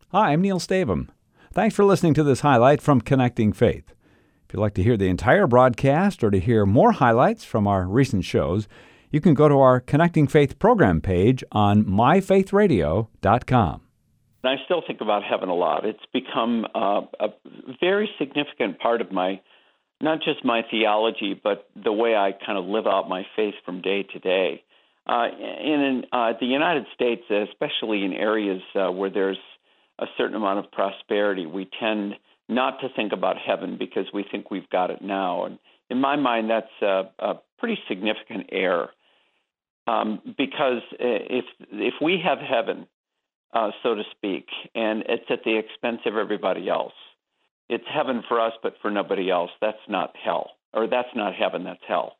Hi, I'm Neil Stavum. Thanks for listening to this highlight from Connecting Faith. If you'd like to hear the entire broadcast or to hear more highlights from our recent shows, you can go to our Connecting Faith program page on myfaithradio.com. I still think about heaven a lot. It's become a very significant part of not just my theology, but the way I kind of live out my faith from day to day. In the United States, especially in areas where there's a certain amount of prosperity, we tend not to think about heaven because we think we've got it now. And in my mind, that's a pretty significant error. Because if we have heaven, so to speak, and it's at the expense of everybody else, it's heaven for us, but for nobody else. That's not hell, or that's not heaven, that's hell.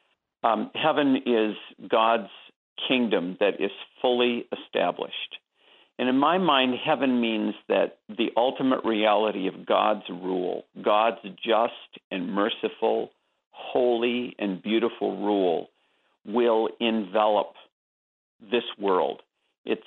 Heaven is God's kingdom that is fully established. And in my mind, heaven means that the ultimate reality of God's rule, God's just and merciful, holy and beautiful rule, will envelop this world. It's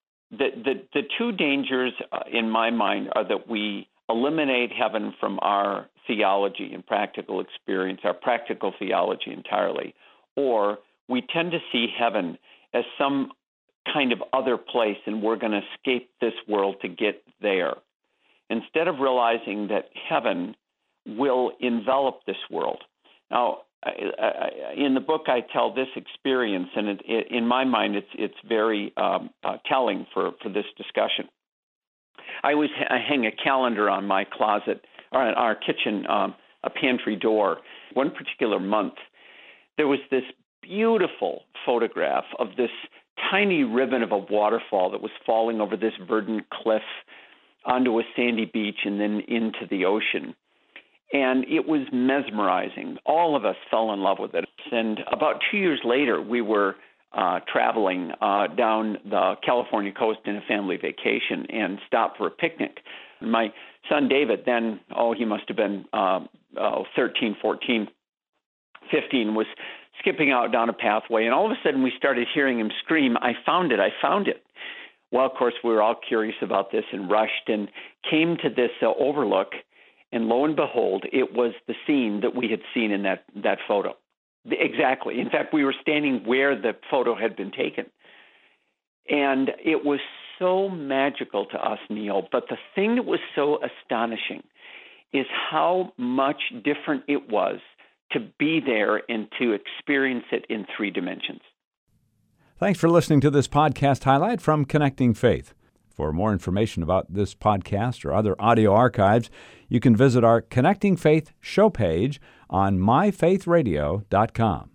the two dangers in my mind are that we eliminate heaven from our theology and practical experience, our practical theology entirely, or we tend to see heaven as some kind of other place and we're going to escape this world to get there, instead of realizing that heaven will envelop this world. Now, in the book, I tell this experience, and in my mind, it's very telling for this discussion. I hang a calendar on my closet, or on our kitchen, a pantry door. One particular month, there was this beautiful photograph of this tiny ribbon of a waterfall that was falling over this verdant cliff onto a sandy beach and then into the ocean. And it was mesmerizing. All of us fell in love with it. And about 2 years later, we were traveling down the California coast in a family vacation and stopped for a picnic. And my son David, then, he must have been 13, 14, 15, was skipping out down a pathway. And all of a sudden, we started hearing him scream, "I found it, I found it." Well, of course, we were all curious about this and rushed and came to this overlook. And lo and behold, it was the scene that we had seen in that photo. Exactly. In fact, we were standing where the photo had been taken. And it was so magical to us, Neil. But the thing that was so astonishing is how much different it was to be there and to experience it in 3 dimensions. Thanks for listening to this podcast highlight from Connecting Faith. For more information about this podcast or other audio archives, you can visit our Connecting Faith show page on myfaithradio.com.